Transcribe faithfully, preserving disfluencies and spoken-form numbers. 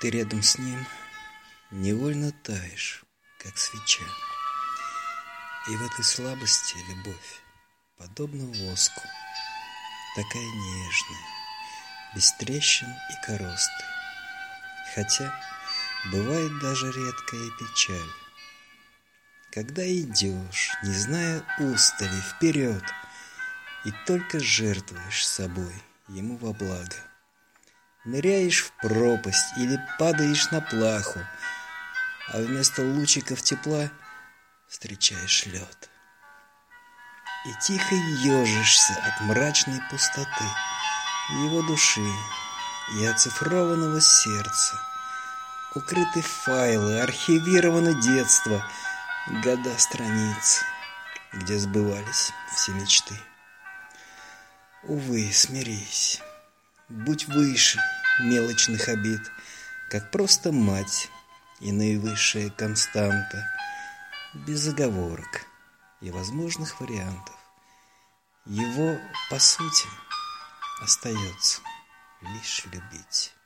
Ты рядом с ним невольно таешь, как свеча. И в этой слабости любовь подобна воску, такая нежная, без трещин и коросты. Хотя бывает даже редкая печаль, когда идешь, не зная устали, вперед, и только жертвуешь собой ему во благо. Ныряешь в пропасть или падаешь на плаху, а вместо лучиков тепла встречаешь лед. И тихо ежишься от мрачной пустоты его души и оцифрованного сердца. Укрыты файлы, архивировано детство, года страниц, где сбывались все мечты. Увы, смирись, будь выше мелочных обид, как просто мать и наивысшая константа, без оговорок и возможных вариантов. Его, по сути, остается лишь любить.